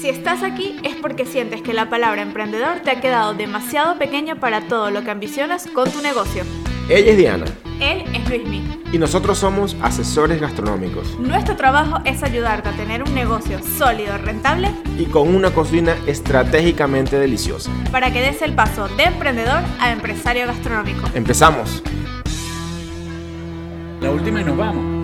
Si estás aquí es porque sientes que la palabra emprendedor te ha quedado demasiado pequeña para todo lo que ambicionas con tu negocio. Ella es Diana. Él es Luismi. Y nosotros somos asesores gastronómicos. Nuestro trabajo es ayudarte a tener un negocio sólido, rentable Y con una cocina estratégicamente deliciosa. para que des el paso de emprendedor a empresario gastronómico. ¡Empezamos! La última y nos vamos.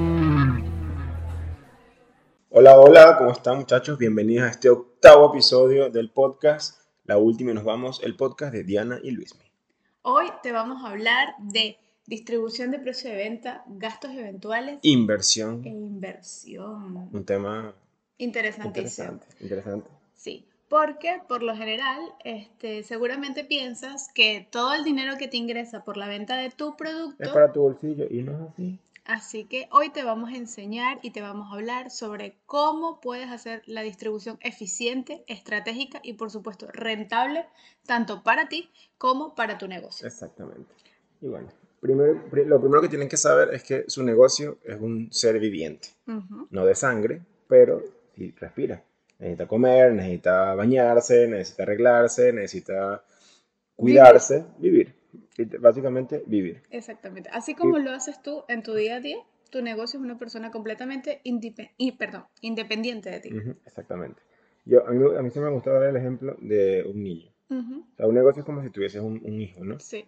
Hola, ¿cómo están muchachos? Bienvenidos a este octavo episodio del podcast La Última y Nos Vamos, el podcast de Diana y Luismi. Hoy te vamos a hablar de distribución de precio de venta, gastos eventuales Inversión, e inversión. un tema Interesantísimo. interesante. Sí, porque por lo general, seguramente piensas que todo el dinero que te ingresa por la venta de tu producto, Es para tu bolsillo y no es así. así que hoy te vamos a enseñar y te vamos a hablar sobre cómo puedes hacer la distribución eficiente, estratégica y por supuesto rentable, tanto para ti como para tu negocio. Exactamente. Y bueno, lo primero que tienen que saber es que su negocio es un ser viviente. Ujú. No de sangre, pero sí respira. Necesita comer, necesita bañarse, necesita arreglarse, necesita cuidarse, vivir. Básicamente vivir. Exactamente. Así como lo haces tú en tu día a día, tu negocio es una persona completamente independiente de ti. Exactamente. A mí se me gusta dar el ejemplo de un niño. Ujú. O sea, un negocio es como si tuvieses un hijo, ¿no? Sí,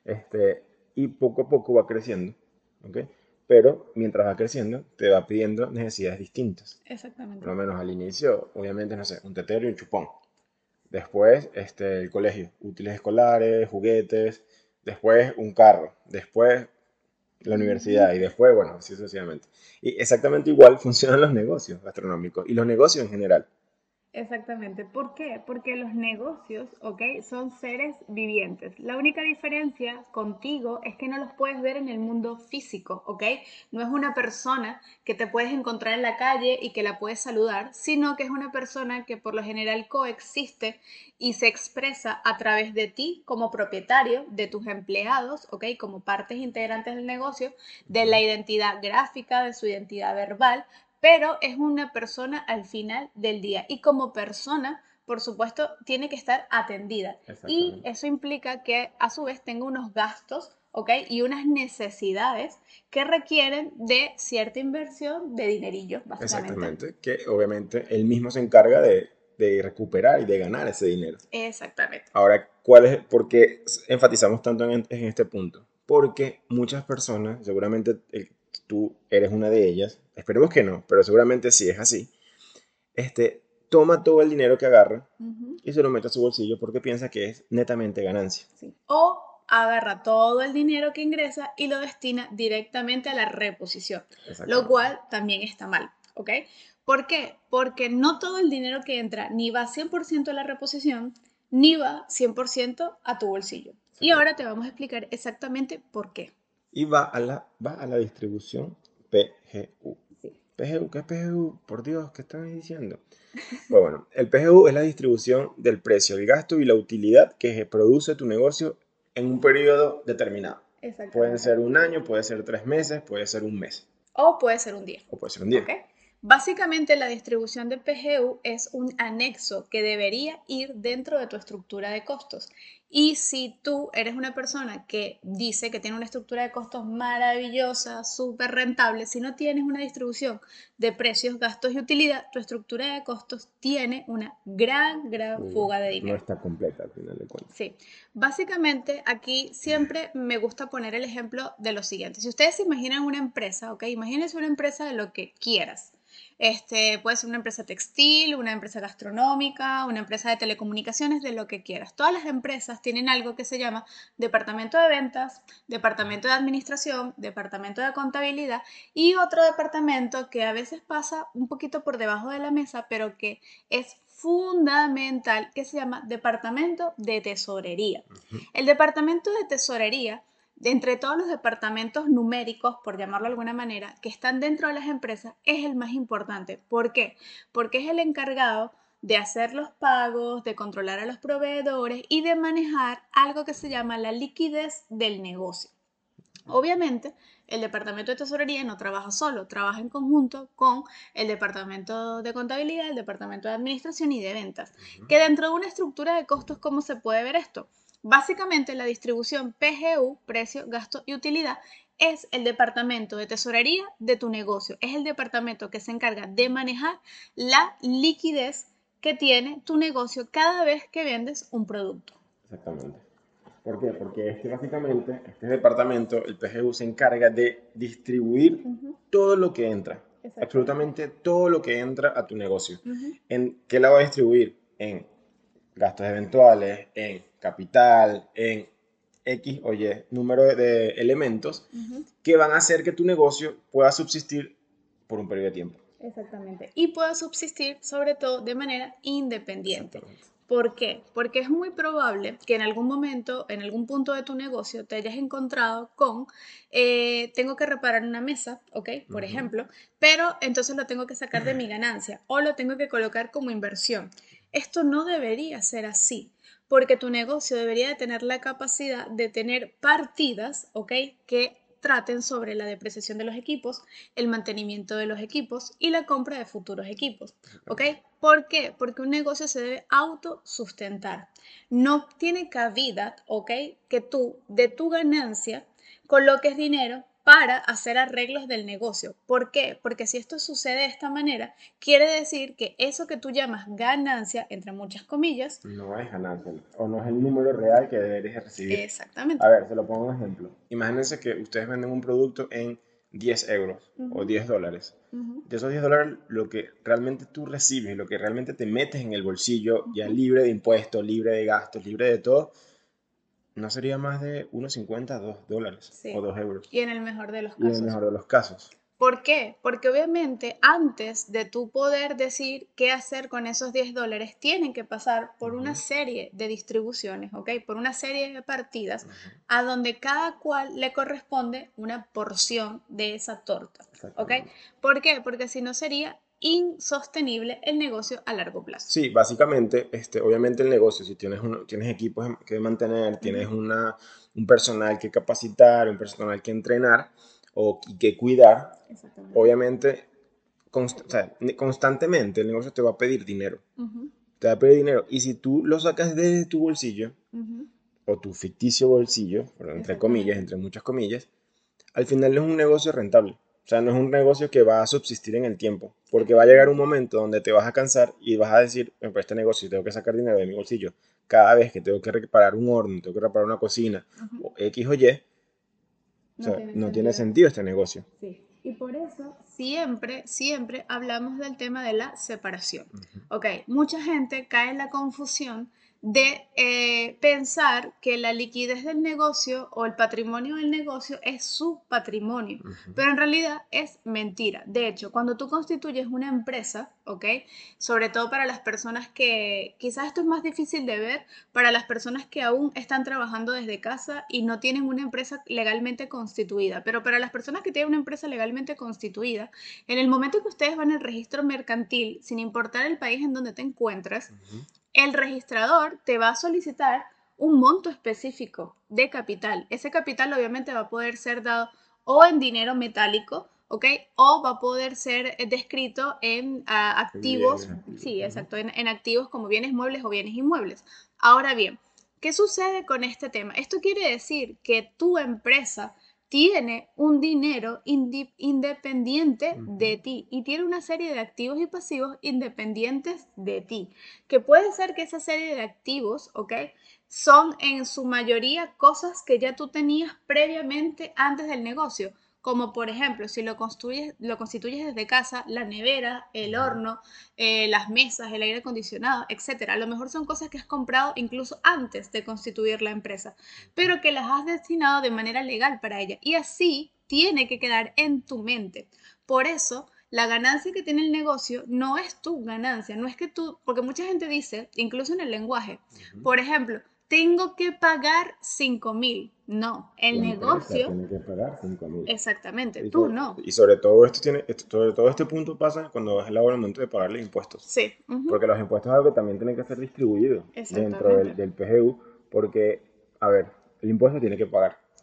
Y poco a poco va creciendo, ¿ok? Pero mientras va creciendo, te va pidiendo necesidades distintas. exactamente. Por lo menos al inicio, obviamente, no sé, un tetero y un chupón. Después, el colegio, útiles escolares, juguetes. Después, un carro. Después, la universidad. Y después, bueno, así sucesivamente. Y exactamente igual funcionan los negocios gastronómicos y los negocios en general. Exactamente. ¿Por qué? Porque los negocios, ¿ok? Son seres vivientes. La única diferencia contigo es que no los puedes ver en el mundo físico, ¿ok? No es una persona que te puedes encontrar en la calle y que la puedes saludar, sino que es una persona que por lo general coexiste y se expresa a través de ti como propietario, de tus empleados, ¿ok? Como partes integrantes del negocio, de la identidad gráfica, de su identidad verbal, pero es una persona al final del día y como persona, por supuesto, tiene que estar atendida. Y Exactamente. eso implica que a su vez tenga unos gastos, ¿ok? Y unas necesidades que requieren de cierta inversión de dinerillos, básicamente. Exactamente. Que obviamente él mismo se encarga de recuperar y de ganar ese dinero. Exactamente. Ahora, ¿por qué enfatizamos tanto en este punto? Porque muchas personas, seguramente tú eres una de ellas, esperemos que no, pero seguramente sí es así, toma todo el dinero que agarra Ujú. y se lo mete a su bolsillo porque piensa que es netamente ganancia. Sí. O agarra todo el dinero que ingresa y lo destina directamente a la reposición, lo Exactamente. cual también está mal, ¿ok? ¿Por qué? Porque no todo el dinero que entra ni va 100% a la reposición, ni va 100% a tu bolsillo. Y ahora te vamos a explicar exactamente por qué. Y va a la distribución PGU. Sí. PGU, ¿qué es PGU? Por Dios, ¿qué están diciendo? Pues bueno, el PGU es la distribución del precio, el gasto y la utilidad que produce tu negocio en un periodo determinado. Exactamente. Pueden ser un año, puede ser 3 meses, puede ser un mes O puede ser un día. o puede ser un día. ¿Ok? Básicamente la distribución de PGU es un anexo que debería ir dentro de tu estructura de costos. Y si tú eres una persona que dice que tiene una estructura de costos maravillosa, súper rentable, si no tienes una distribución de precios, gastos y utilidad, tu estructura de costos tiene una gran fuga de No dinero. está completa al final de cuentas. Sí, básicamente aquí siempre me gusta poner el ejemplo de lo siguiente. Si ustedes se imaginan una empresa, ¿ok? Imagínense una empresa de lo que quieras. Puede ser una empresa textil, una empresa gastronómica, una empresa de telecomunicaciones, de lo que quieras. Todas las empresas tienen algo que se llama departamento de ventas, departamento de administración, departamento de contabilidad y otro departamento que a veces pasa un poquito por debajo de la mesa, pero que es fundamental, que se llama departamento de tesorería. El departamento de tesorería, de entre todos los departamentos numéricos, por llamarlo de alguna manera, que están dentro de las empresas, es el más importante. ¿Por qué? Porque es el encargado de hacer los pagos, de controlar a los proveedores y de manejar algo que se llama la liquidez del negocio. Obviamente, el departamento de tesorería no trabaja solo, trabaja en conjunto con el departamento de contabilidad, el departamento de administración y de ventas. Que dentro de una estructura de costos, ¿cómo se puede ver esto? Básicamente, la distribución PGU, precio, gasto y utilidad, es el departamento de tesorería de tu negocio. Es el departamento que se encarga de manejar la liquidez que tiene tu negocio cada vez que vendes un producto. Exactamente. ¿Por qué? Porque básicamente, este departamento, el PGU, se encarga de distribuir todo lo que entra, absolutamente todo lo que entra a tu negocio. ¿En qué la va a distribuir? En gastos eventuales, en capital, en X o Y número de elementos que van a hacer que tu negocio pueda subsistir por un periodo de tiempo. Exactamente. Y pueda subsistir sobre todo de manera independiente. Exactamente. ¿Por qué? Porque es muy probable que en algún momento, en algún punto de tu negocio, te hayas encontrado con, tengo que reparar una mesa, ¿ok? Por ejemplo, pero entonces lo tengo que sacar de mi ganancia o lo tengo que colocar como inversión. Esto no debería ser así, porque tu negocio debería de tener la capacidad de tener partidas, ¿ok? Que traten sobre la depreciación de los equipos, el mantenimiento de los equipos y la compra de futuros equipos. ¿Ok? ¿Por qué? Porque un negocio se debe autosustentar. No tiene cabida, ¿ok? Que tú de tu ganancia coloques dinero para hacer arreglos del negocio. ¿Por qué? Porque si esto sucede de esta manera, quiere decir que eso que tú llamas ganancia, entre muchas comillas, no es ganancia o no es el número real que deberías recibir. Exactamente. A ver, se lo pongo un ejemplo. Imagínense que ustedes venden un producto en 10 euros o $10. De esos $10, lo que realmente tú recibes, lo que realmente te metes en el bolsillo, ya libre de impuestos, libre de gastos, libre de todo, no sería más de $1,50, $2 Sí. o 2 euros. Y en el mejor de los Y en el casos. mejor de los casos. ¿Por qué? Porque obviamente antes de tú poder decir qué hacer con esos $10, tienen que pasar por una serie de distribuciones, ¿ok? Por una serie de partidas a donde cada cual le corresponde una porción de esa torta, ¿ok? ¿Por qué? Porque si no sería insostenible el negocio a largo plazo. Sí, básicamente, obviamente el negocio, si tienes equipos que mantener, tienes un personal que capacitar, un personal que entrenar y que cuidar, obviamente, o sea, constantemente el negocio te va a pedir dinero. Te va a pedir dinero. Y si tú lo sacas de tu bolsillo, o tu ficticio bolsillo, entre comillas, entre muchas comillas, al final no es un negocio rentable. O sea, no es un negocio que va a subsistir en el tiempo, porque va a llegar un momento donde te vas a cansar y vas a decir, para este negocio tengo que sacar dinero de mi bolsillo cada vez que tengo que reparar un horno, tengo que reparar una cocina, o X o Y, o sea, no tiene sentido este negocio. Sí. Y por eso siempre, siempre hablamos del tema de la separación. Ok, mucha gente cae en la confusión de pensar que la liquidez del negocio o el patrimonio del negocio es su patrimonio, pero en realidad es mentira. De hecho, cuando tú constituyes una empresa, ok, sobre todo para las personas que, quizás esto es más difícil de ver, para las personas que aún están trabajando desde casa y no tienen una empresa legalmente constituida, pero para las personas que tienen una empresa legalmente constituida, en el momento que ustedes van al registro mercantil, sin importar el país en donde te encuentras, el registrador te va a solicitar un monto específico de capital. Ese capital obviamente va a poder ser dado o en dinero metálico, ¿ok? O va a poder ser descrito en activos, sí, exacto, en activos como bienes muebles o bienes inmuebles. Ahora bien, ¿qué sucede con este tema? Esto quiere decir que tu empresa tiene un dinero independiente de ti y tiene una serie de activos y pasivos independientes de ti, que puede ser que esa serie de activos, ¿ok? Son en su mayoría cosas que ya tú tenías previamente antes del negocio, como por ejemplo, si lo constituyes desde casa, la nevera, el horno, las mesas, el aire acondicionado, etcétera. A lo mejor son cosas que has comprado incluso antes de constituir la empresa, pero que las has destinado de manera legal para ella. Y así tiene que quedar en tu mente. Por eso, la ganancia que tiene el negocio no es tu ganancia, no es que tú, porque mucha gente dice, incluso en el lenguaje, por ejemplo, tengo que pagar 5.000. No, el negocio tiene que pagar 5.000. exactamente, tú no. Y sobre todo sobre todo este punto pasa cuando es el momento de pagarle impuestos. Sí, Porque los impuestos es algo que también tienen que ser distribuidos dentro exactamente. del PGU, porque, a ver, el impuesto tiene que pagar.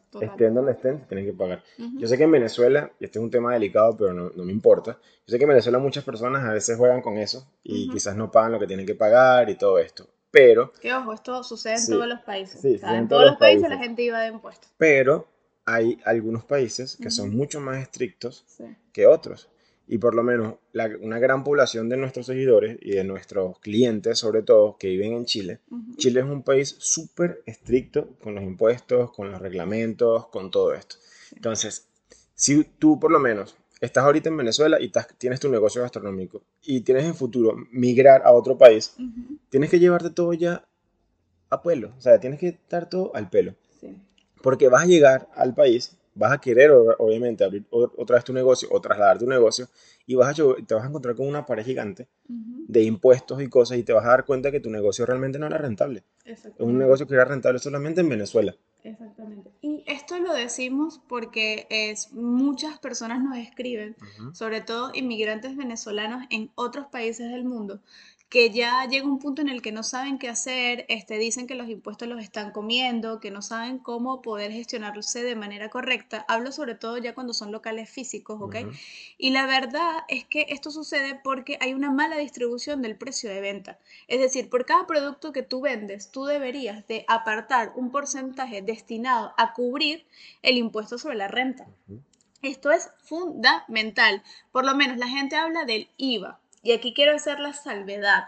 total. estén donde estén, tienen que pagar. Yo Ujú, sé que en Venezuela, y este es un tema delicado, pero no me importa, yo sé que en Venezuela muchas personas a veces juegan con eso y ujú. quizás no pagan lo que tienen que pagar y todo esto. Pero, Que ojo, esto sucede en todos sí, los países. sí, O sí, sea, en en todos todos los los países la países. gente iba de impuestos. Pero hay algunos países que son Ujú, mucho más estrictos sí. que otros. Y por lo menos una gran población de nuestros seguidores y de nuestros clientes, sobre todo, que viven en Chile, Ujú, Chile es un país súper estricto con los impuestos, con los reglamentos, con todo esto. sí. Entonces, si tú por lo menos estás ahorita en Venezuela y tienes tu negocio gastronómico y tienes en futuro migrar a otro país, Ujú, tienes que llevarte todo ya a pelo. O sea, tienes que estar todo al pelo. sí. Porque vas a llegar al país, vas a querer obviamente abrir otra vez tu negocio o trasladar tu negocio y te vas a encontrar con una pared gigante Ujú, de impuestos y cosas y te vas a dar cuenta que tu negocio realmente no era rentable. Es un exactamente. negocio que era rentable solamente en Venezuela. Exactamente. Y esto lo decimos porque muchas personas nos escriben, Ujú, sobre todo inmigrantes venezolanos en otros países del mundo, que ya llega un punto en el que no saben qué hacer, dicen que los impuestos los están comiendo, que no saben cómo poder gestionarse de manera correcta. Hablo sobre todo ya cuando son locales físicos, ¿ok? ujú, Y la verdad es que esto sucede porque hay una mala distribución del precio de venta. Es decir, por cada producto que tú vendes, tú deberías de apartar un porcentaje destinado a cubrir el impuesto sobre la renta. ujú. Esto es fundamental. Por lo menos la gente habla del IVA. Y aquí quiero hacer la salvedad.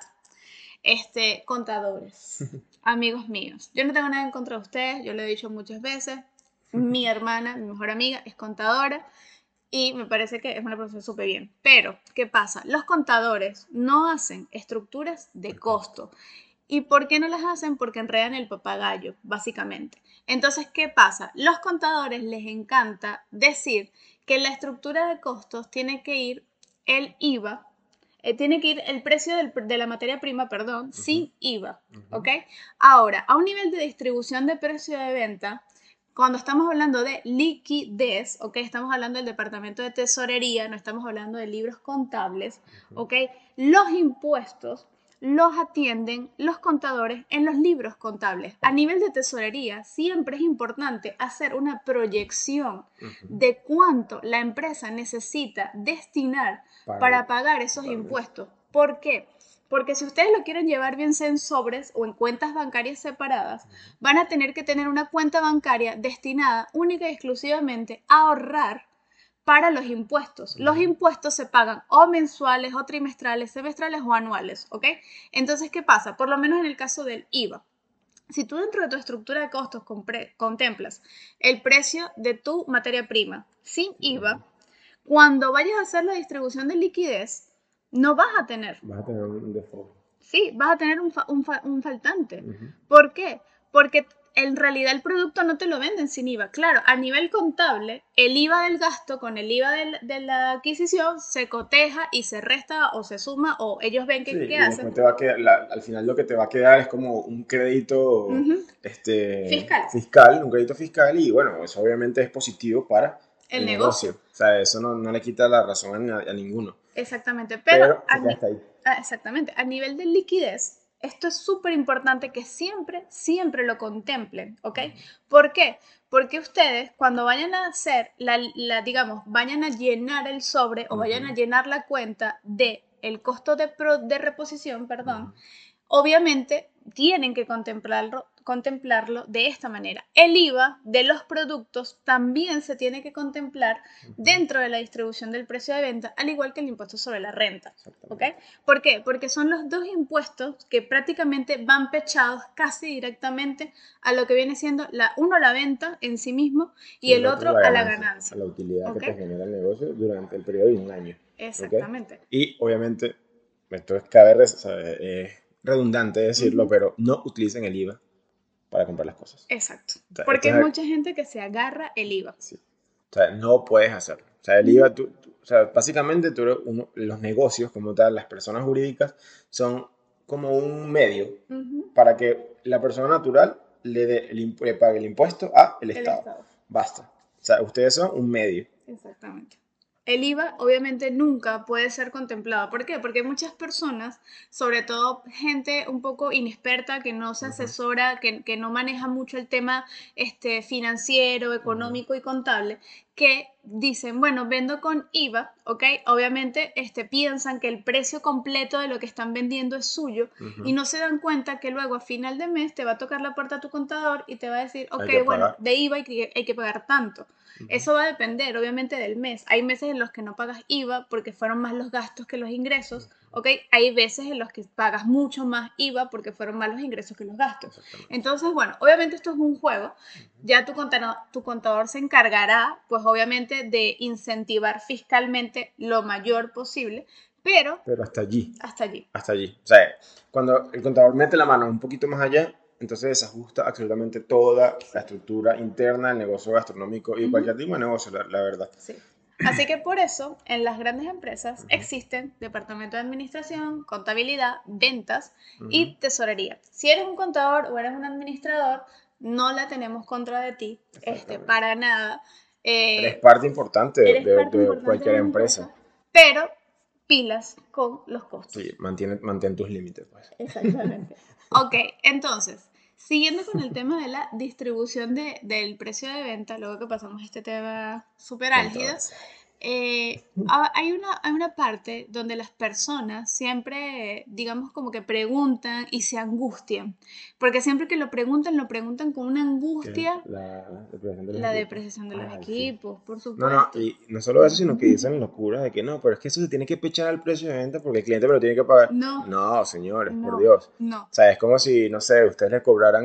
Contadores, amigos míos. Yo no tengo nada en contra de ustedes, yo lo he dicho muchas veces. Mi hermana, mi mejor amiga, es contadora y me parece que es una profesión súper bien. Pero, ¿qué pasa? Los contadores no hacen estructuras de costo. ¿Y por qué no las hacen? Porque enredan el papagayo, básicamente. Entonces, ¿qué pasa? Los contadores les encanta decir que en la estructura de costos tiene que ir el IVA, tiene que ir el precio de la materia prima, perdón, Ujú, sin IVA, ujú. ¿ok? Ahora, a un nivel de distribución de precio de venta, cuando estamos hablando de liquidez, ¿ok? Estamos hablando del departamento de tesorería, no estamos hablando de libros contables, ¿ok? Los impuestos los atienden los contadores en los libros contables. A nivel de tesorería, siempre es importante hacer una proyección Ujú. de cuánto la empresa necesita destinar Para para pagar esos totalmente. impuestos. ¿Por qué? Porque si ustedes lo quieren llevar bien sea en sobres o en cuentas bancarias separadas, van a tener que tener una cuenta bancaria destinada única y exclusivamente a ahorrar para los impuestos. Los Ujú, impuestos se pagan o mensuales, o trimestrales, semestrales o anuales, ¿ok? Entonces, ¿qué pasa? Por lo menos en el caso del IVA. Si tú dentro de tu estructura de costos contemplas el precio de tu materia prima sin ujú. IVA, cuando vayas a hacer la distribución de liquidez, no vas a tener. Vas a tener un default. Sí, vas a tener un faltante. Ujú. ¿Por qué? Porque en realidad el producto no te lo venden sin IVA. Claro, a nivel contable, el IVA del gasto con el IVA de la adquisición se coteja y se resta o se suma o ellos ven Sí, qué y hacen. después te va a quedar, al final lo que te va a quedar es como un crédito Ujú. Fiscal, fiscal, un crédito fiscal, y bueno, eso obviamente es positivo para el el negocio. negocio. O sea, eso no le quita la razón a ninguno, Exactamente, pero pero se queda hasta ahí. exactamente, a nivel de liquidez, esto es súper importante que siempre, siempre lo contemplen, ¿ok? ¿Por qué? Porque ustedes cuando vayan a hacer, digamos, vayan a llenar el sobre o vayan a Ujú, llenar la cuenta de el costo de reposición, perdón, ujú, obviamente tienen que contemplarlo de esta manera. El IVA de los productos también se tiene que contemplar ujú. dentro de la distribución del precio de venta, al igual que el impuesto sobre la renta. ¿Ok? Exactamente. ¿Por qué? Porque son los dos impuestos que prácticamente van pechados casi directamente a lo que viene siendo uno la venta en sí mismo Y y el el otro otro la a la ganancia, a ganancia. la utilidad que ¿Ok? te genera el negocio durante el periodo de un año. ¿Ok? Exactamente. Y obviamente, esto o sea, es redundante decirlo, Ujú. pero no utilicen el IVA para comprar las cosas. Exacto. O sea, Porque hay mucha gente que se agarra el IVA. sí. O sea, no puedes hacerlo. O sea, el Ujú, IVA, o sea, básicamente los negocios como tal, las personas jurídicas, son como un medio ujú. para que la persona natural le pague el impuesto a el El Estado. Estado. Basta. O sea, ustedes son un medio. Exactamente. el IVA obviamente nunca puede ser contemplado. ¿Por qué? Porque muchas personas, sobre todo gente un poco inexperta, que no se Ujú, asesora, que no maneja mucho el tema financiero, ujú, económico y contable, que dicen, bueno, vendo con IVA, ¿ok? Obviamente piensan que el precio completo de lo que están vendiendo es suyo y ujú. no se dan cuenta que luego a final de mes te va a tocar la puerta a tu contador y te va a decir, Hay ok, que bueno, pagar. de IVA hay que pagar tanto. Ujú. Eso va a depender, obviamente, del mes. Hay meses en los que no pagas IVA porque fueron más los gastos que los ingresos, ¿ok? Hay veces en los que pagas mucho más IVA porque fueron más los ingresos que los gastos. Exactamente. Entonces, bueno, obviamente esto es un juego. Ujú. Ya tu contador se encargará, pues obviamente, de incentivar fiscalmente lo mayor posible, pero Pero hasta allí. hasta allí. Hasta allí. O sea, cuando el contador mete la mano un poquito más allá, entonces desajusta absolutamente toda la estructura interna del negocio gastronómico y Ujú. cualquier tipo de negocio, la verdad. Sí. Así que por eso en las grandes empresas Ujú, existen departamento de administración, contabilidad, ventas ujú. y tesorería. Si eres un contador o eres un administrador, no la tenemos contra de ti, Exactamente. para nada. Eres Eh, parte importante Eres parte de importante de cualquier la empresa. empresa, pero pilas con los Sí, costos. mantén tus límites, pues. Exactamente. Ok, entonces, siguiendo con el tema de la distribución del precio de venta, luego que pasamos a este tema súper álgido, Controversia. hay una parte donde las personas siempre, digamos, como que preguntan y se angustian, porque siempre que lo preguntan con una Que angustia, la depreciación de los la equipos. depreciación de los Ay, sí. equipos, por No, no, supuesto. y no solo eso, sino que dicen locuras de que no, pero es que eso se tiene que pechar al precio de venta porque el cliente me lo tiene que pagar. No, No, señores, por no, Dios. no, O sea, es como si, no sé, ustedes le cobraran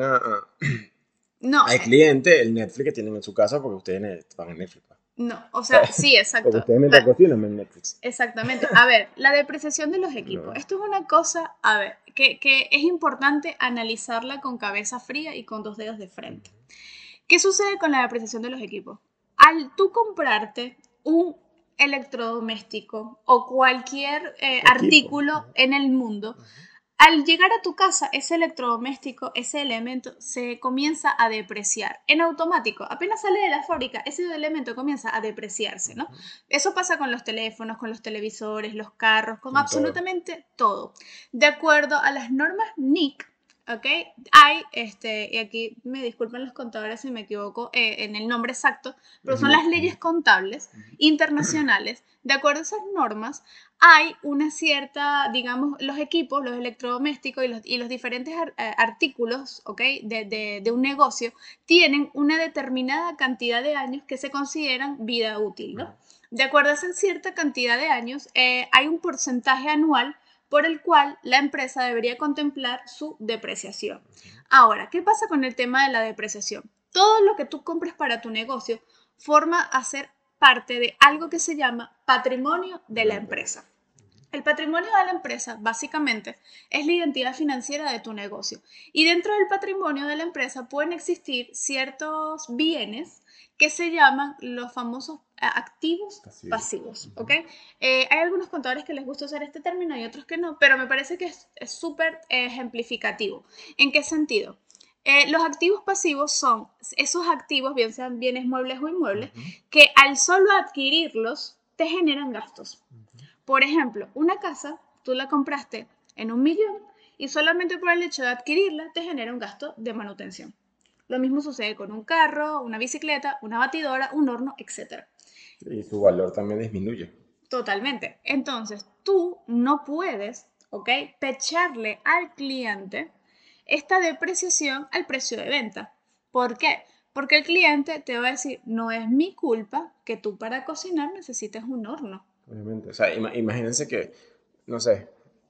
no, al cliente el Netflix que tienen en su casa porque ustedes pagan Netflix, pues. no, o O sea, sea, sí, porque exacto. ustedes mientras cocinan ven Netflix. Exactamente. A ver, la depreciación de los equipos. No. Esto es una cosa, a ver, que es importante analizarla con cabeza fría y con dos dedos de frente. ¿Qué sucede con la depreciación de los equipos? Al tú comprarte un electrodoméstico o cualquier Equipo. artículo en el mundo, al llegar a tu casa, ese electrodoméstico, ese elemento se comienza a depreciar en automático. Apenas sale de la fábrica, ese elemento comienza a depreciarse, ¿no? Ujú. Eso pasa con los teléfonos, con los televisores, los carros, con Con todo. absolutamente todo. De acuerdo a las normas NIC, ¿ok? Hay, y aquí me disculpen los contadores si me equivoco en el nombre exacto, pero Es son las Nick. leyes contables internacionales. De acuerdo a esas normas, hay una cierta, digamos, los equipos, los electrodomésticos y los diferentes artículos, ¿ok? De un negocio tienen una determinada cantidad de años que se consideran vida útil, ¿no? De acuerdo a esa cierta cantidad de años, hay un porcentaje anual por el cual la empresa debería contemplar su depreciación. Ahora, ¿qué pasa con el tema de la depreciación? Todo lo que tú compres para tu negocio forma a ser parte de algo que se llama patrimonio De de la la empresa. empresa. El patrimonio de la empresa, básicamente, es la identidad financiera de tu negocio. Y dentro del patrimonio de la empresa pueden existir ciertos bienes que se llaman los famosos activos Pasivo. pasivos, ¿ok? Ujú. Hay algunos contadores que les gusta usar este término y otros que no, pero me parece que es súper ejemplificativo. ¿En qué sentido? Los activos pasivos son esos activos, bien sean bienes muebles o inmuebles, Ujú. que al solo adquirirlos te generan gastos. Ujú. Por ejemplo, una casa, tú la compraste en 1 millón y solamente por el hecho de adquirirla te genera un gasto de manutención. Lo mismo sucede con un carro, una bicicleta, una batidora, un horno, etcétera. Y su valor también disminuye. Totalmente. Entonces, tú no puedes, ¿ok? Pecharle al cliente esta depreciación al precio de venta. ¿Por qué? Porque el cliente te va a decir, no es mi culpa que tú para cocinar necesites un horno. Obviamente. O sea, imagínense que, no sé,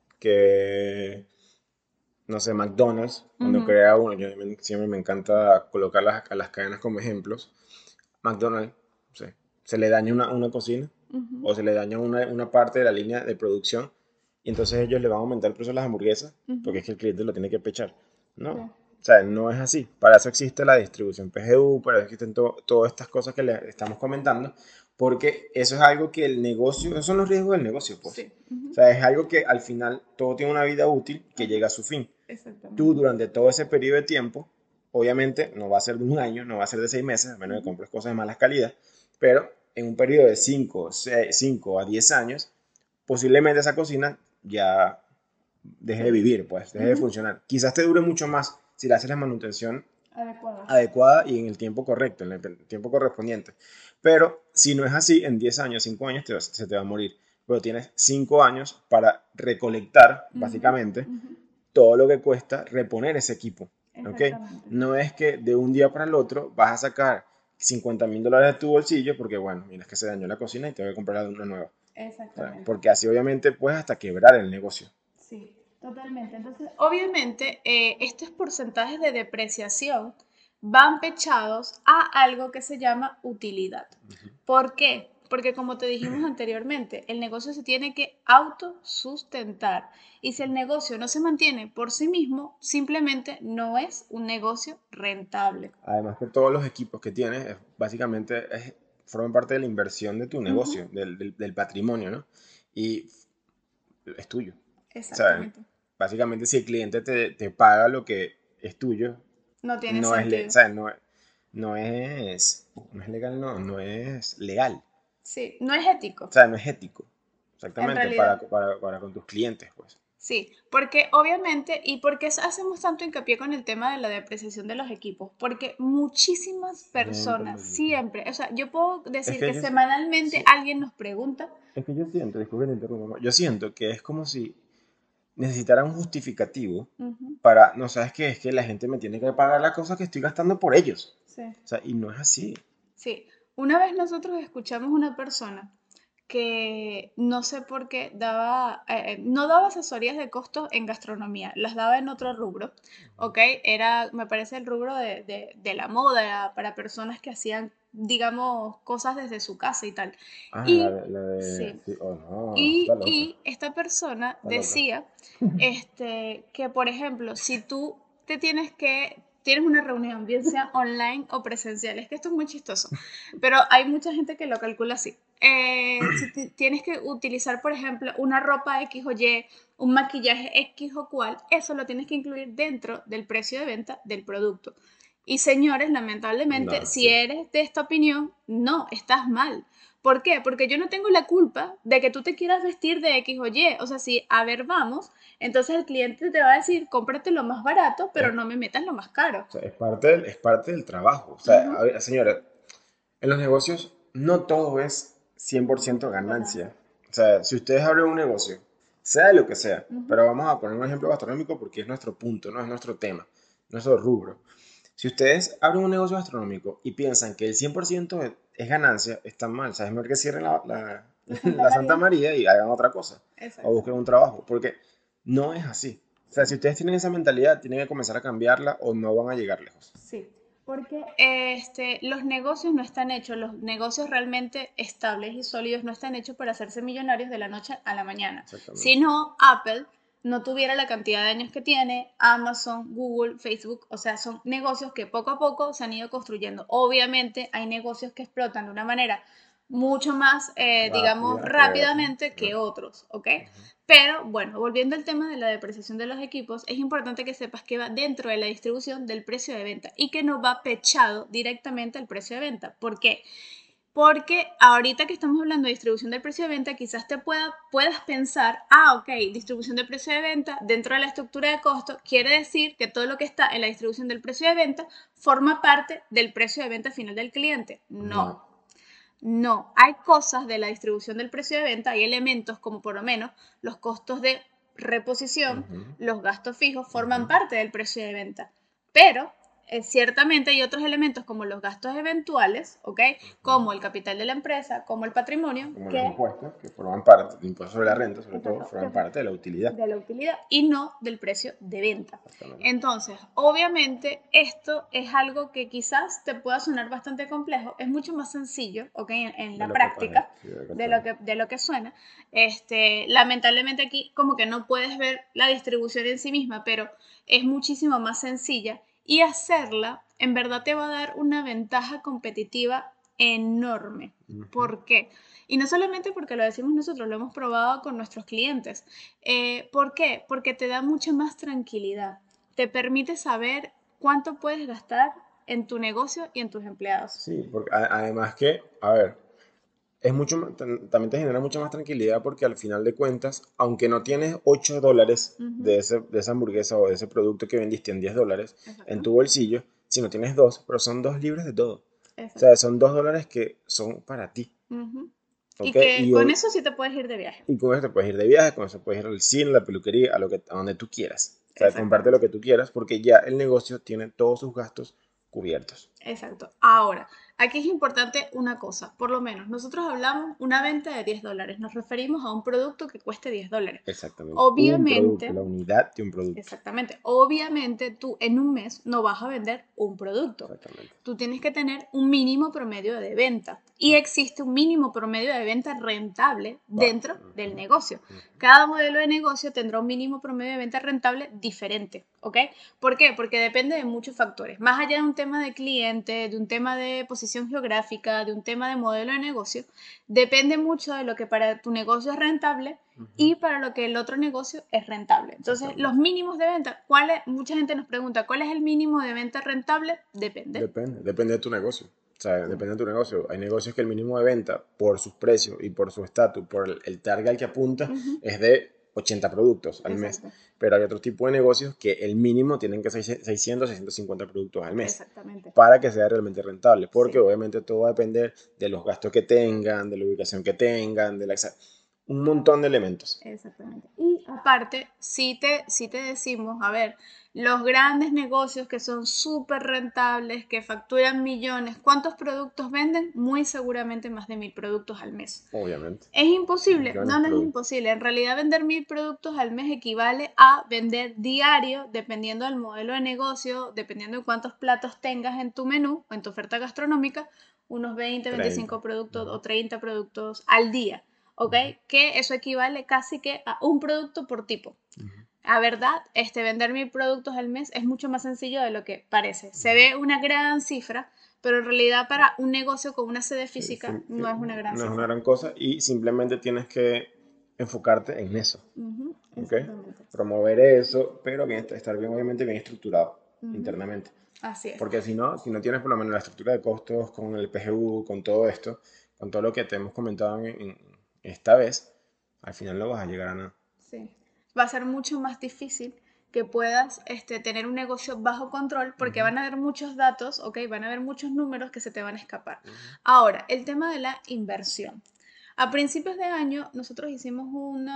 que, no sé, McDonald's, cuando Ujú, crea uno, siempre me encanta colocar a las cadenas como ejemplos. McDonald's, no sé, se le daña una cocina ujú, o se le daña una parte de la línea de producción y entonces ellos le van a aumentar el precio de las hamburguesas porque ujú, es que el cliente lo tiene que pechar. No, sí, o sea, no es así. Para eso existe la distribución PGU, para eso existen todas estas cosas que le estamos comentando, porque eso es algo que el negocio, esos son los riesgos del negocio, pues. sí, O ujú, sea, es algo que al final todo tiene una vida útil que ajá, llega a su fin. Tú exactamente. durante todo ese periodo de tiempo, obviamente no va a ser de un año, no va a ser de 6 meses, a menos que Ujú, compres cosas de mala calidad, pero en un periodo de 5 a 10 años, posiblemente esa cocina ya deje de Sí. vivir, pues, deje de Ujú. funcionar. Quizás te dure mucho más si le haces la manutención Adecuado. adecuada y en el tiempo correcto, en el tiempo correspondiente. Pero si no es así, en 10 años, 5 años, se te va a morir. Pero tienes 5 años para recolectar, Ujú, básicamente, ujú. todo lo que cuesta reponer ese equipo. ¿Ok? Exactamente. No es que de un día para el otro vas a sacar $50,000 de tu bolsillo porque, bueno, mira, es que se dañó la cocina y tengo que comprar una nueva. O sea, Exactamente. porque así obviamente puedes hasta quebrar el negocio. Sí, totalmente. Entonces, obviamente, estos porcentajes de depreciación van pechados a algo que se llama utilidad. ¿Por qué? Porque como te dijimos anteriormente, el negocio se tiene que autosustentar. Y si el negocio no se mantiene por sí mismo, simplemente no es un negocio rentable. Además que todos los equipos que tienes, básicamente forman parte de la inversión de tu Ujú, negocio, del patrimonio, ¿no? Y es tuyo. O sea, exactamente. básicamente si el cliente te paga lo que es tuyo, No tiene no es, o sentido. sea, no es legal, no es legal. Sí, no es ético, O sea, no es ético. en Exactamente, realidad. para con tus clientes, pues. Sí, porque obviamente, ¿y por qué hacemos tanto hincapié con el tema de la depreciación de los equipos? Porque muchísimas Siempre personas, lo dicen. siempre, o sea, yo puedo Es decir que que ellos, semanalmente sí, alguien nos pregunta, es que yo siento, disculpe que te interrumpa, yo siento que es como si necesitara un justificativo ujú, para, no sabes qué, es que la gente me tiene que pagar la cosa que estoy gastando por ellos. sí, O sea, y no es así. sí, una vez nosotros escuchamos una persona que no sé por qué no daba asesorías de costos en gastronomía, las daba en otro rubro, ¿ok? Era, me parece, el rubro de la moda para personas que hacían, digamos, cosas desde su casa y tal. Ah, Y sí, sí, oh no, está loca, y esta persona está loca. decía que, por ejemplo, si tú tienes una reunión, bien sea online o presencial, es que esto es muy chistoso, pero hay mucha gente que lo calcula así. Si tienes que utilizar, por ejemplo, una ropa X o Y, un maquillaje X o cual, eso lo tienes que incluir dentro del precio de venta del producto. Y señores, No, lamentablemente, si sí. eres de esta opinión, no, estás mal. ¿Por qué? Porque yo no tengo la culpa de que tú te quieras vestir de X o Y. O sea, si, a ver, vamos, entonces el cliente te va a decir, cómprate lo más barato, pero Es, no me metas lo más caro. o sea, es parte del trabajo. O sea, Ujú. a ver, señora, en los negocios no todo es 100% Ganancia. ganancia. O sea, si ustedes abren un negocio, sea de lo que sea, Ujú. pero vamos a poner un ejemplo gastronómico porque es nuestro punto, no es nuestro tema, nuestro rubro. Si ustedes abren un negocio gastronómico y piensan que el 100% es ganancia, están mal. O sea, es mejor que cierren De Santa la Santa María. María y hagan otra cosa. O busquen un Exactamente. trabajo. Porque no es así. O sea, Sí. si ustedes tienen esa mentalidad, tienen que comenzar a cambiarla o no van a llegar lejos. Sí, porque los negocios no están hechos, los negocios realmente estables y sólidos no están hechos para hacerse millonarios de la noche a la mañana. Si Exactamente. no, Apple no tuviera la cantidad de años que tiene, Amazon, Google, Facebook, o sea, son negocios que poco a poco se han ido construyendo. Obviamente hay negocios que explotan de una manera mucho más, digamos, Rápida que otra. rápidamente que ¿No? otros, ¿ok? Pero bueno, volviendo al tema de la depreciación de los equipos, es importante que sepas que va dentro de la distribución del precio de venta y que no va pechado directamente al precio de venta. ¿Por qué? Porque ahorita que estamos hablando de distribución del precio de venta, quizás puedas pensar, ok, distribución del precio de venta dentro de la estructura de costo quiere decir que todo lo que está en la distribución del precio de venta forma parte del precio de venta final del cliente. No. No, no, hay cosas de la distribución del precio de venta, hay elementos como por lo menos los costos de reposición, Ujú, los gastos fijos ujú. forman parte del precio de venta, pero ciertamente hay otros elementos como los gastos eventuales, ¿ok? Como el capital de la empresa, como el patrimonio, Como los que impuestos, que forman parte, el impuesto sobre la renta, sobre todo, exacto, forman parte de la utilidad. de la utilidad y no del precio de venta. Exactamente. Entonces, obviamente, esto es algo que quizás te pueda sonar bastante complejo, es mucho más sencillo, ¿ok? En De la lo que parece, práctica, sí, de lo que de suena. lo que suena. Lamentablemente aquí como que no puedes ver la distribución en sí misma, pero es muchísimo más sencilla y hacerla en verdad te va a dar una ventaja competitiva enorme. Ujú. ¿Por qué? Y no solamente porque lo decimos nosotros, lo hemos probado con nuestros clientes. ¿Por qué? Porque te da mucha más tranquilidad. Te permite saber cuánto puedes gastar en tu negocio y en tus empleados. Sí, porque además que, a ver, es también te genera mucha más tranquilidad porque al final de cuentas, aunque no tienes $8 Ujú, de esa hamburguesa o de ese producto que vendiste en $10 en exacto, tu bolsillo, si no tienes dos, pero son dos libres de todo. O sea, exacto. son $2 que son para ti, Ujú. Y ¿ok? que con eso sí te puedes ir de viaje. Y con eso te puedes ir de viaje, con eso puedes ir al cine, a la peluquería, a donde tú quieras. O sea, comparte lo Exactamente. que tú quieras porque ya el negocio tiene todos sus gastos cubiertos. Exacto. Ahora, aquí es importante una cosa, por lo menos nosotros hablamos una venta de $10, nos referimos a un producto que cueste $10. Exactamente. Un producto, Obviamente, la unidad de un producto. exactamente, obviamente tú en un mes no vas a vender un producto. Exactamente. Tú tienes que tener un mínimo promedio de venta y existe un mínimo promedio de venta rentable Va. dentro del negocio. Cada modelo de negocio tendrá un mínimo promedio de venta rentable diferente, ¿ok? ¿Por qué? Porque depende de muchos factores. Más allá de un tema de cliente, de un tema de posición geográfica, de un tema de modelo de negocio, depende mucho de lo que para tu negocio es rentable Ujú. y para lo que el otro negocio es rentable. Entonces, los Exactamente. mínimos de venta, mucha gente nos pregunta, ¿cuál es el mínimo de venta rentable? Depende. Depende de tu negocio. O sea, Sí. depende de tu negocio. Hay negocios que el mínimo de venta, por sus precios y por su estatus, por el target al que apunta, Ujú, es de 80 productos al mes. exacto, Pero hay otro tipo de negocios que el mínimo tienen que ser 600, 650 productos al mes exactamente. para que sea realmente rentable. Porque Sí, obviamente todo va a depender de los gastos que tengan, de la ubicación que tengan, un montón de elementos. exactamente. Y aparte, si te decimos, a ver, los grandes negocios que son súper rentables, que facturan millones, ¿cuántos productos venden? Muy seguramente más de 1.000 productos al mes. Obviamente. ¿Es imposible? Millones No, de no es productos. imposible. En realidad vender 1.000 productos al mes equivale a vender diario, dependiendo del modelo de negocio, dependiendo de cuántos platos tengas en tu menú o en tu oferta gastronómica, unos 20, 30. 25 productos Ujú, o 30 productos al día. ¿Ok? ujú, Que eso equivale casi que a un producto por tipo. ujú, A verdad, vender 1.000 productos al mes es mucho más sencillo de lo que parece. Se ujú. ve una gran cifra, pero en realidad para un negocio con una sede Sí, física no es una gran no es una cifra. gran cosa y simplemente tienes que enfocarte en eso, Ujú, ¿ok? exactamente. Promover eso, pero bien, estar bien, obviamente bien estructurado Ujú, internamente. así es. Porque si no tienes por lo menos la estructura de costos con el PGU, con todo esto, con todo lo que te hemos comentado esta vez, al final no vas a llegar a nada. Sí. Va a ser mucho más difícil que puedas tener un negocio bajo control porque Ujú, van a haber muchos datos, ¿ok? Van a haber muchos números que se te van a escapar. ujú, Ahora, el tema de la inversión. A principios de año nosotros hicimos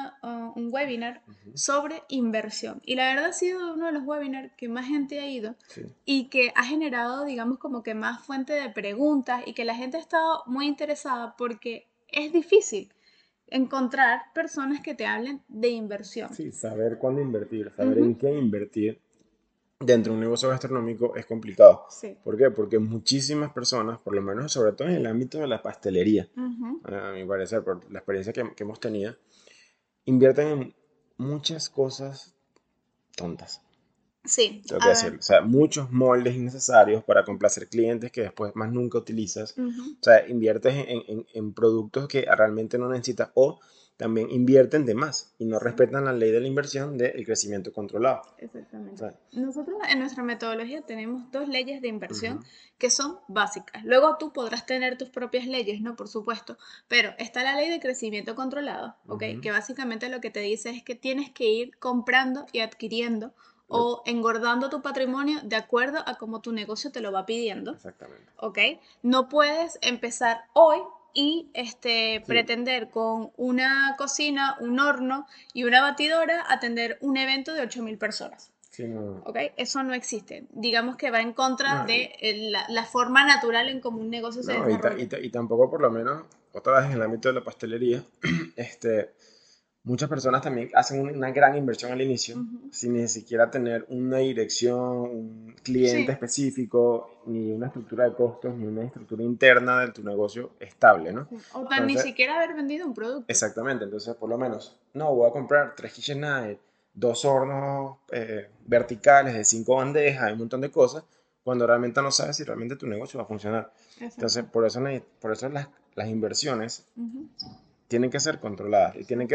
un webinar ujú. sobre inversión y la verdad ha sido uno de los webinars que más gente ha ido Sí, y que ha generado, digamos, como que más fuente de preguntas y que la gente ha estado muy interesada porque es difícil encontrar personas que te hablen de inversión. sí, saber cuándo invertir, saber Ujú, en qué invertir dentro de un negocio gastronómico es complicado. sí. ¿Por qué? Porque muchísimas personas, por lo menos sobre todo en el ámbito de la pastelería, Ujú, a mi parecer, por la experiencia que hemos tenido, invierten en muchas cosas tontas. sí, Tengo que a ver. decirlo. O sea, muchos moldes innecesarios para complacer clientes que después más nunca utilizas. Ujú, O sea, inviertes en productos que realmente no necesitas o también invierten de más y no sí, respetan la ley de la inversión del crecimiento controlado. O exactamente. sea, Nosotros en nuestra metodología tenemos dos leyes de inversión ujú, que son básicas. Luego tú podrás tener tus propias leyes, ¿no? Por supuesto. Pero está la ley de crecimiento controlado, ¿ok? ujú. Que básicamente lo que te dice es que tienes que ir comprando y adquiriendo Lo- o engordando tu patrimonio de acuerdo a cómo tu negocio te lo va pidiendo. Exactamente. ¿Ok? No puedes empezar hoy y Sí, pretender con una cocina, un horno y una batidora atender un evento de 8.000 personas. sí, no, ¿Ok? Eso no existe. Digamos que va en contra no, de la forma natural en cómo un negocio se no, desarrolla. y tampoco por lo menos, otra vez en el ámbito de la pastelería, este, muchas personas también hacen una gran inversión al inicio Ujú. sin ni siquiera tener una dirección, un cliente Sí, específico, ni una estructura de costos, ni una estructura interna de tu negocio estable, ¿no? sí. O tan ni Entonces, siquiera haber vendido un producto. exactamente, entonces por lo menos, no, voy a comprar 3 KitchenAid, 2 hornos verticales de 5 bandejas, y un montón de cosas, cuando realmente no sabes si realmente tu negocio va a funcionar. Entonces, Exacto. por eso las inversiones Ujú. tienen que ser controladas y Sí,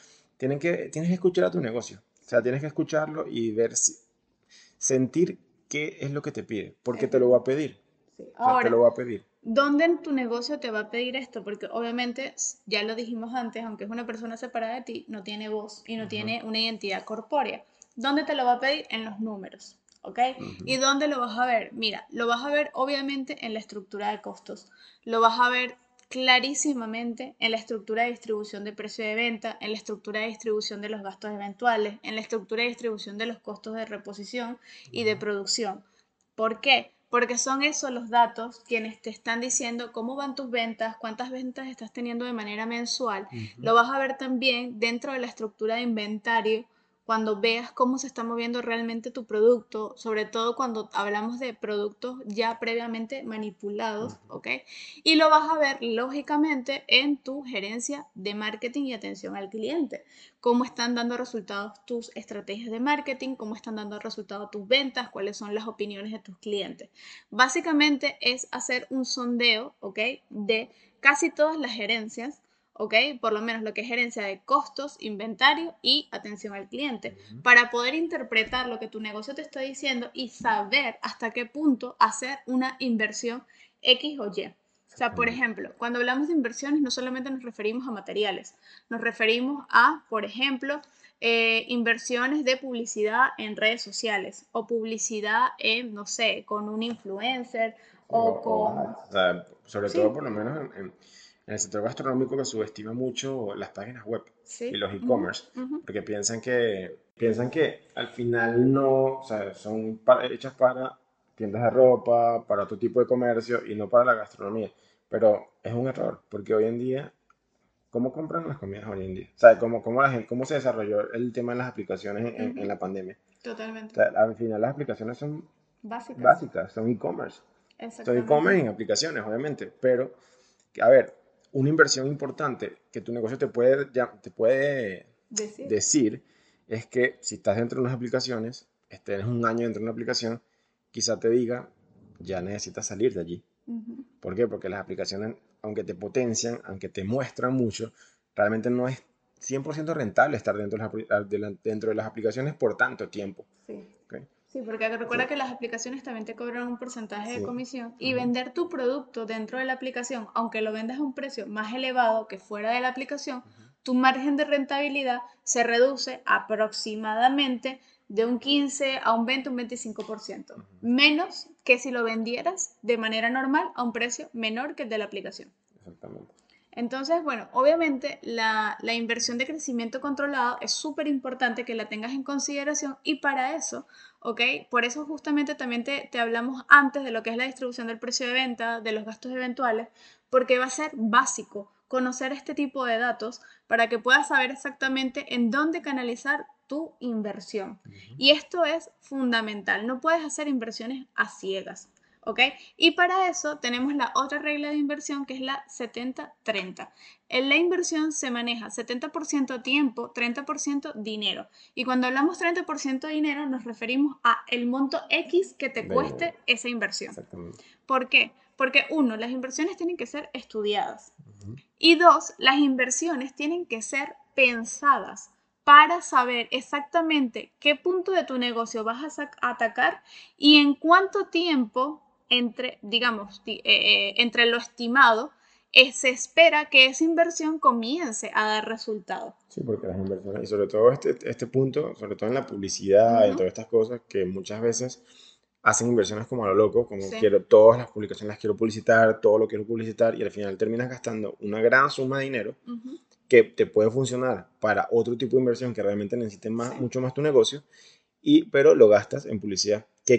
tienes que escuchar a tu negocio. O sí, sea, tienes que escucharlo y sentir qué es lo que te pide, porque te lo va exacto. a pedir. Sí. O sea, te Ahora, lo va a pedir. ¿Dónde en tu negocio te va a pedir esto? Porque obviamente, ya lo dijimos antes, aunque es una persona separada de ti, no tiene voz y no Ujú, tiene una identidad corpórea. ¿Dónde te lo va a pedir? En los números, ¿ok? ¿Y ujú, dónde lo vas a ver? Mira, lo vas a ver obviamente en la estructura de costos. Lo vas a ver clarísimamente en la estructura de distribución de precio de venta, en la estructura de distribución de los gastos eventuales, en la estructura de distribución de los costos de reposición y de ujú, producción. ¿Por qué? Porque son esos los datos quienes te están diciendo cómo van tus ventas, cuántas ventas estás teniendo de manera mensual. ujú. Lo vas a ver también dentro de la estructura de inventario cuando veas cómo se está moviendo realmente tu producto, sobre todo cuando hablamos de productos ya previamente manipulados, Ujú. ¿ok? Y lo vas a ver lógicamente en tu gerencia de marketing y atención al cliente, cómo están dando resultados tus estrategias de marketing, cómo están dando resultados tus ventas, cuáles son las opiniones de tus clientes. Básicamente es hacer un sondeo, ¿ok? De casi todas las gerencias, ¿ok? Por lo menos lo que es gerencia de costos, inventario y atención al cliente, Ujú. para poder interpretar lo que tu negocio te está diciendo y saber hasta qué punto hacer una inversión X o Y. O sea, por Exactamente. ejemplo, cuando hablamos de inversiones no solamente nos referimos a materiales, nos referimos a, por ejemplo, inversiones de publicidad en redes sociales o publicidad en, no sé, con un influencer Sí, o o con... ads. O sea, sobre todo Sí, por lo menos en el sector gastronómico que subestima mucho las páginas web y sí, los ujú, e-commerce, ujú, porque piensan que al final no, o sea, son hechas para tiendas de ropa, para otro tipo de comercio y no para la gastronomía. Pero es un error, porque hoy en día, ¿cómo compran las comidas hoy en día? O sea, cómo se desarrolló el tema de las aplicaciones en ujú, la pandemia? O totalmente. sea, al final las aplicaciones son Básicas, básicas, son e-commerce. Son exactamente. e-commerce en aplicaciones, obviamente, pero, a ver, una inversión importante que tu negocio te puede Decir. decir es que si estás dentro de unas aplicaciones, tienes un año dentro de una aplicación, quizá te diga, ya necesitas salir de allí. Ujú. ¿Por qué? Porque las aplicaciones, aunque te potencian, aunque te muestran mucho, realmente no es 100% rentable estar dentro de las aplicaciones por tanto tiempo. Sí. ¿Ok? Sí, porque recuerda Entonces, que las aplicaciones también te cobran un porcentaje de sí. comisión y Ujú. vender tu producto dentro de la aplicación, aunque lo vendas a un precio más elevado que fuera de la aplicación, tu margen de rentabilidad se reduce aproximadamente de un 15 a un 20, un 25%, menos que si lo vendieras de manera normal a un precio menor que el de la aplicación. Exactamente. Entonces, bueno, obviamente la inversión de crecimiento controlado es súper importante que la tengas en consideración y para eso, ¿ok? Por eso justamente también te hablamos antes de lo que es la distribución del precio de venta, de los gastos eventuales, porque va a ser básico conocer este tipo de datos para que puedas saber exactamente en dónde canalizar tu inversión. Ujú. Y esto es fundamental, no puedes hacer inversiones a ciegas. ¿Ok? Y para eso tenemos la otra regla de inversión que es la 70-30. En la inversión se maneja 70% tiempo, 30% dinero. Y cuando hablamos 30% dinero nos referimos a el monto X que te De dinero. cueste esa inversión. Exactamente. ¿Por qué? Porque uno, las inversiones tienen que ser estudiadas. Ujú. Y dos, las inversiones tienen que ser pensadas para saber exactamente qué punto de tu negocio vas a atacar y en cuánto tiempo entre, digamos, entre lo estimado, se espera que esa inversión comience a dar resultado. Sí, porque las inversiones, y sobre todo este punto, sobre todo en la publicidad, en Ujú, todas estas cosas, que muchas veces hacen inversiones como a lo loco, como sí, quiero, todas las publicaciones las quiero publicitar, todo lo quiero publicitar, y al final terminas gastando una gran suma de dinero ujú, que te puede funcionar para otro tipo de inversión que realmente necesite más, sí, mucho más tu negocio, pero lo gastas en publicidad, que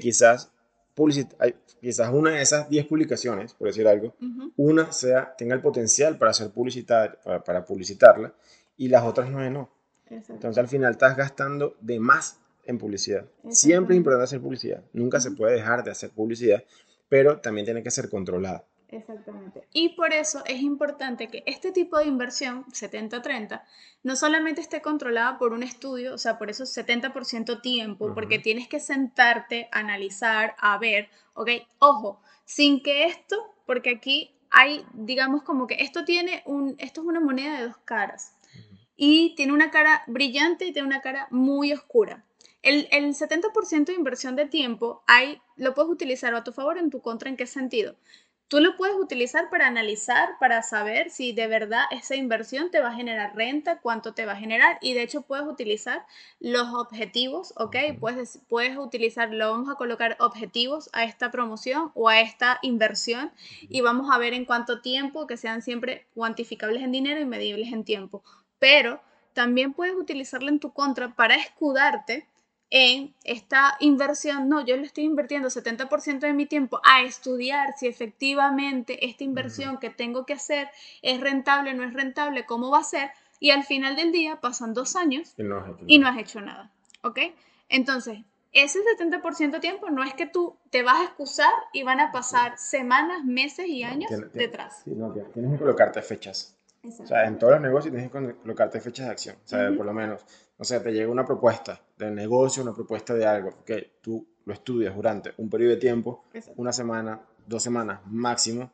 quizás una de esas 10 publicaciones, por decir algo, ujú, una tenga el potencial para ser para publicitarla y las otras 9 no. Entonces exacto, al final estás gastando de más en publicidad. Siempre es exactamente. importante hacer publicidad. Nunca se Ujú. puede dejar de hacer publicidad, pero también tiene que ser controlada. Exactamente. Y por eso es importante que este tipo de inversión, 70-30, no solamente esté controlada por un estudio, o sea, por eso 70% tiempo, porque Ujú. tienes que sentarte, analizar, a ver, ¿ok? Ojo, sin que esto, porque aquí hay, digamos, como que esto es una moneda de dos caras y tiene una cara brillante y tiene una cara muy oscura. El 70% de inversión de tiempo lo puedes utilizar a tu favor o en tu contra. ¿En qué sentido? Tú lo puedes utilizar para analizar, para saber si de verdad esa inversión te va a generar renta, cuánto te va a generar, y de hecho puedes utilizar los objetivos, ¿ok? Puedes utilizarlo, vamos a colocar objetivos a esta promoción o a esta inversión y vamos a ver en cuánto tiempo, que sean siempre cuantificables en dinero y medibles en tiempo. Pero también puedes utilizarlo en tu contra para escudarte en esta inversión. No, yo le estoy invirtiendo 70% de mi tiempo a estudiar si efectivamente esta inversión que tengo que hacer es rentable, no es rentable, cómo va a ser, y al final del día pasan 2 años Y no has hecho y no nada. has hecho nada, ¿ok? Entonces, ese 70% de tiempo no es que tú te vas a excusar y van a Sí. pasar semanas, meses y No, años detrás. sí, no, tienes que colocarte fechas. O sea, en todos Exactamente. los negocios tienes que colocarte fechas de acción. O sea, Ujú. por lo menos, o sea, te llega una propuesta de negocio, una propuesta de algo, que tú lo estudias durante un periodo de tiempo, Exacto. una semana, 2 semanas máximo,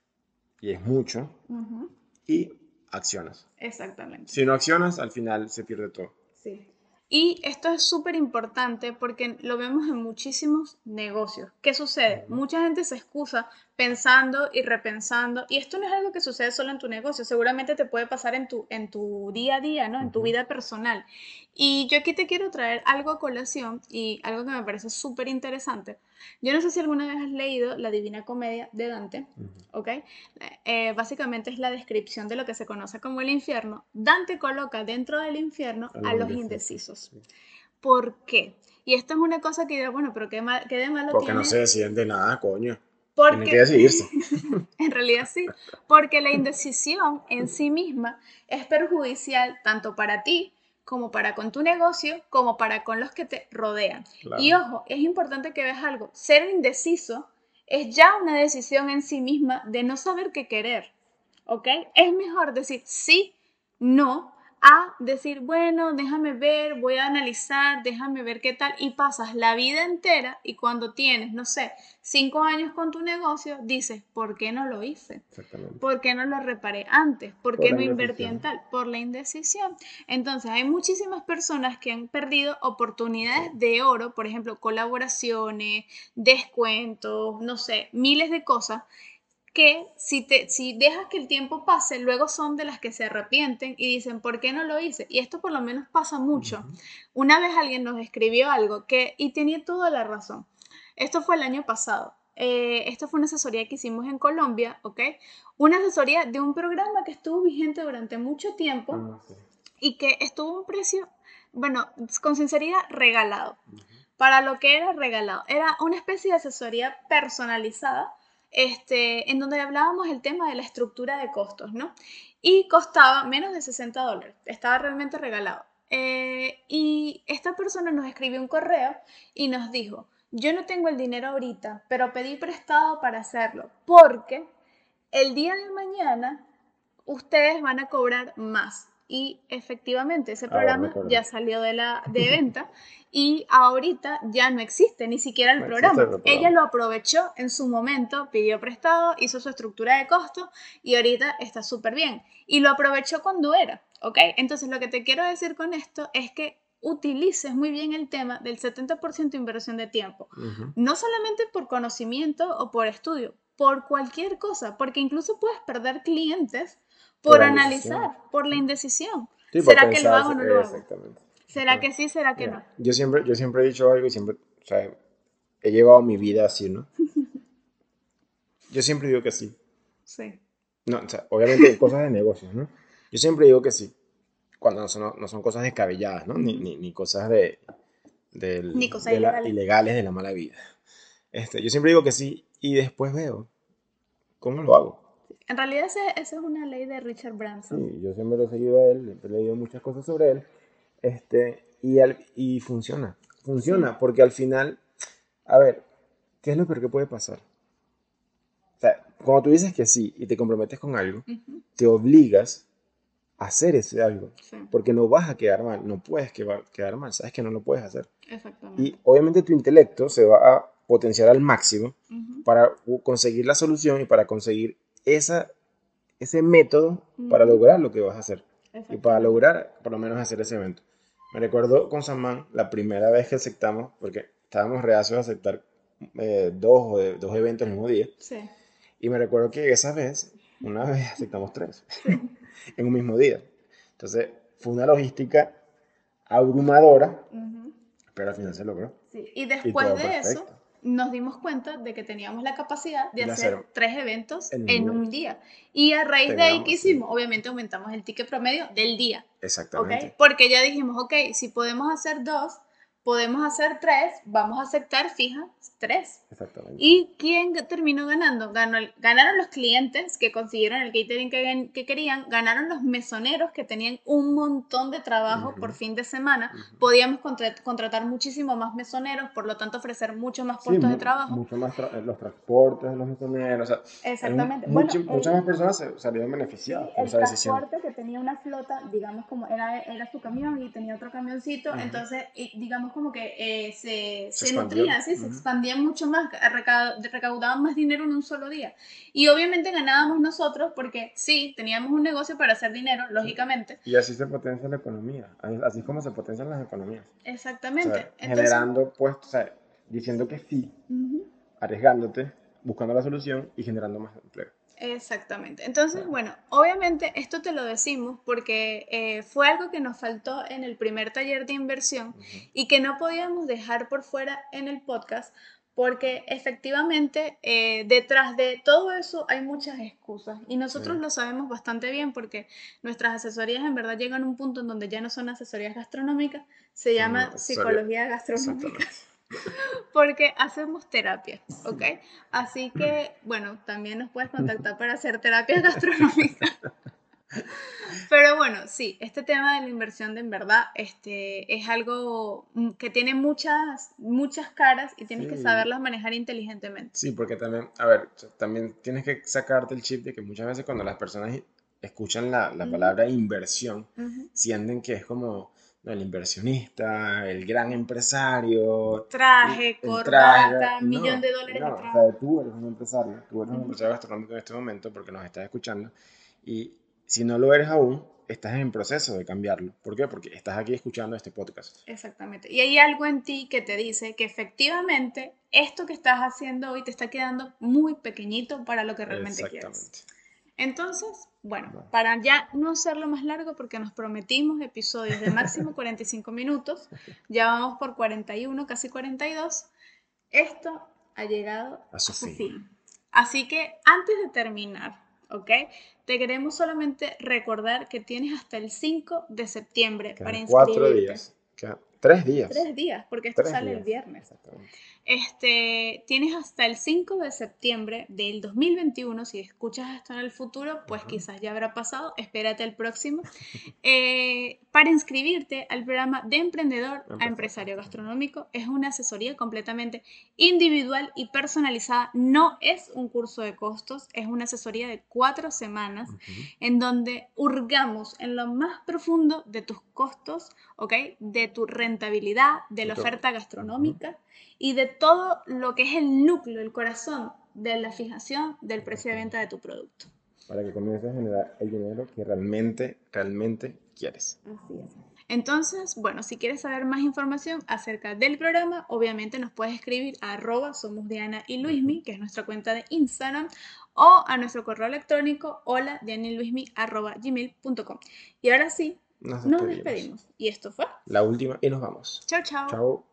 y es mucho, Ujú. y accionas. Exactamente. Si no accionas, al final se pierde todo. Sí. Y esto es súper importante porque lo vemos en muchísimos negocios. ¿Qué sucede? Ujú. Mucha gente se excusa pensando y repensando, y esto no es algo que sucede solo en tu negocio, seguramente te puede pasar en tu día a día, ¿no? En tu Ujú. vida personal. Y yo aquí te quiero traer algo a colación y algo que me parece súper interesante. Yo no sé si alguna vez has leído La Divina Comedia de Dante, Ujú. ¿ok? Básicamente es la descripción de lo que se conoce como el infierno. Dante coloca dentro del infierno A a los los indecisos. indecisos. Sí. ¿Por qué? Y esto es una cosa que yo, bueno, pero qué de malo Porque no se tiene. deciden de nada, coño. Tienen que Porque, decidirse. en realidad sí, porque la indecisión en sí misma es perjudicial tanto para ti como para con tu negocio, como para con los que te rodean. Y Claro. ojo, es importante que veas algo, ser indeciso es ya una decisión en sí misma de no saber qué querer, ¿ok? Es mejor decir sí, no, a decir, bueno, déjame ver, voy a analizar, déjame ver qué tal, y pasas la vida entera y cuando tienes, no sé, 5 años con tu negocio, dices, ¿por qué no lo hice? Exactamente. ¿Por qué no lo reparé antes? ¿Por Por qué la no invertí en indecisión. tal? Por la indecisión. Entonces, hay muchísimas personas que han perdido Sí. oportunidades de oro, por ejemplo, colaboraciones, descuentos, no sé, miles de cosas que si dejas que el tiempo pase, luego son de las que se arrepienten y dicen, ¿por qué no lo hice? Y esto por lo menos pasa mucho. Ujú. Una vez alguien nos escribió algo y tenía toda la razón. Esto fue el año pasado. Esto fue una asesoría que hicimos en Colombia, ¿ok? Una asesoría de un programa que estuvo vigente durante mucho tiempo Ah, sí. y que estuvo a un precio, bueno, con sinceridad, regalado Ujú. para lo que era regalado. Era una especie de asesoría personalizada, en donde hablábamos el tema de la estructura de costos, ¿no? Y costaba menos de $60, estaba realmente regalado. Y esta persona nos escribió un correo y nos dijo, yo no tengo el dinero ahorita, pero pedí prestado para hacerlo, porque el día de mañana ustedes van a cobrar más. Y efectivamente, ese Ahora programa recuerdo. ya salió de venta y ahorita ya no existe ni siquiera el No existe programa. el Ella programa. lo aprovechó en su momento, pidió prestado, hizo su estructura de costo y ahorita está súper bien. Y lo aprovechó cuando era, ¿ok? Entonces lo que te quiero decir con esto es que utilices muy bien el tema del 70% de inversión de tiempo, Ujú. no solamente por conocimiento o por estudio, por cualquier cosa, porque incluso puedes perder clientes Por por la indecisión. analizar, por la Sí, indecisión. sí, por ¿Será que lo pensar. hago o no lo hago? Exactamente. ¿Será Exactamente. que sí? ¿Será que Mira, no? yo siempre he dicho algo y siempre, o sea, he llevado mi vida así, ¿no? Yo siempre digo que sí. Sí. No, o sea, obviamente en cosas de negocios, ¿no? Yo siempre digo que sí. Cuando no son cosas descabelladas, ¿no? Ni, Ujú. ni, ni cosas Ni cosas ilegales. ilegales de la mala vida. Yo siempre digo que sí y después veo cómo lo hago. En realidad esa es una ley de Richard Sí, Branson. yo siempre lo he seguido a él, siempre he leído muchas cosas sobre él, y funciona, Sí. funciona, porque al final, a ver, ¿qué es lo peor que puede pasar? O sea, cuando tú dices que sí y te comprometes con algo, Ujú. te obligas a hacer ese algo, Sí, porque no vas a quedar mal, no puedes quedar mal, sabes que no lo puedes hacer. Y exactamente. obviamente tu intelecto se va a potenciar al máximo Ujú. para conseguir la solución y para conseguir ese método para Ujú. lograr lo que vas a hacer y para Exactamente. lograr por lo menos hacer ese evento. Me recuerdo con Samán la primera vez que aceptamos, porque estábamos reacios a aceptar dos eventos el mismo día, Sí. Y me recuerdo que esa vez, una vez aceptamos tres Sí. en un mismo día. Entonces, fue una logística abrumadora, Ujú. pero al final se logró. Sí, y Y después todo de eso perfecto. nos dimos cuenta de que teníamos la capacidad de De hacer hacer 3 eventos en un en día. un día. Y a raíz de ahí, ¿qué Teníamos, sí, hicimos? Obviamente aumentamos el ticket promedio del día, ¿ok? exactamente. Porque ya dijimos, ok, si podemos hacer 2, podemos hacer 3, vamos a aceptar fija 3. Exactamente. ¿Y quién terminó ganando? Ganaron los clientes que consiguieron el catering que querían, ganaron los mesoneros que tenían un montón de trabajo por Ujú, fin de semana, ujú. podíamos contratar muchísimo más mesoneros, por lo tanto ofrecer mucho más Sí, puestos de trabajo. mucho más los transportes de los misioneros, o sea, Exactamente. Bueno, muchas más personas salieron beneficiadas sí, por el esa decisión. transporte que tenía una flota, digamos como era su camión y tenía otro camioncito, Ujú. entonces digamos como que Se se expandió. nutrían, ¿sí? Se Ujú. expandían mucho más, recaudaban más dinero en un solo día. Y obviamente ganábamos nosotros porque sí, teníamos un negocio para hacer dinero, Sí. lógicamente. Y así se potencia la economía, así es como se potencian las economías. O sea, Exactamente. Entonces, generando puestos, o sea, diciendo que sí, ujú, arriesgándote, buscando la solución y generando más empleo. exactamente. O Entonces, sea, bueno, obviamente esto te lo decimos porque fue algo que nos faltó en el primer taller de inversión ujú. y que no podíamos dejar por fuera en el podcast porque efectivamente detrás de todo eso hay muchas excusas y Sí, nosotros lo sabemos bastante bien porque nuestras asesorías en verdad llegan a un punto en donde ya no son asesorías gastronómicas, se son llama accesorios. psicología gastronómica. Exactamente. Porque hacemos terapia, ¿ok? Sí. Así que, bueno, también nos puedes contactar para hacer terapias gastronómicas. Pero bueno, sí, este tema de la inversión de en verdad es algo que tiene muchas caras y tienes que Sí, saberlas manejar inteligentemente. sí, porque también, a ver, o sea, también tienes que sacarte el chip de que muchas veces cuando las personas escuchan la Ujú, palabra inversión, ujú. sienten que es como no, el inversionista, el gran empresario, Traje, el traje. corbata, millón No, de dólares no, o atrás. sea, tú eres un empresario, tú eres un Ujú. empresario gastronómico en este momento porque nos estás escuchando y si no lo eres aún, estás en proceso de cambiarlo. ¿Por qué? Porque estás aquí escuchando este podcast. Exactamente. Y hay algo en ti que te dice que efectivamente esto que estás haciendo hoy te está quedando muy pequeñito para lo que realmente quieres. Exactamente. Entonces, bueno, Bueno, para ya no hacerlo más largo, porque nos prometimos episodios de máximo 45 minutos, ya vamos por 41, casi 42, esto ha llegado a a su su fin. fin. Así que antes de terminar, ¿ok? Te queremos solamente recordar que tienes hasta el 5 de septiembre para Quedan cuatro inscribirte. días. Quedan 3 días. 3 días, porque esto 3 días. sale el viernes. Exactamente. Tienes hasta el 5 de septiembre del 2021. Si escuchas esto en el futuro, pues Ujú. quizás ya habrá pasado, espérate el próximo, para inscribirte al programa de emprendedor a Empezar. empresario gastronómico. Es una asesoría completamente individual y personalizada, no es un curso de costos, es una asesoría de 4 semanas Ujú. en donde hurgamos en lo más profundo de tus costos, ¿ok? De tu rentabilidad, de la Entonces, oferta ujú. gastronómica y de todo lo que es el núcleo, el corazón de la fijación del precio de venta Exactamente. de tu producto. Para que comiences a generar el dinero que realmente quieres. Así es. Entonces, bueno, si quieres saber más información acerca del programa, obviamente nos puedes escribir a somos Diana y Ujú. Luismi, que es nuestra cuenta de Instagram, o a nuestro correo electrónico hola gmail.com. Y ahora sí, Nos nos despedimos. despedimos. Y esto fue. La última y nos vamos. Chao, chao. Chao.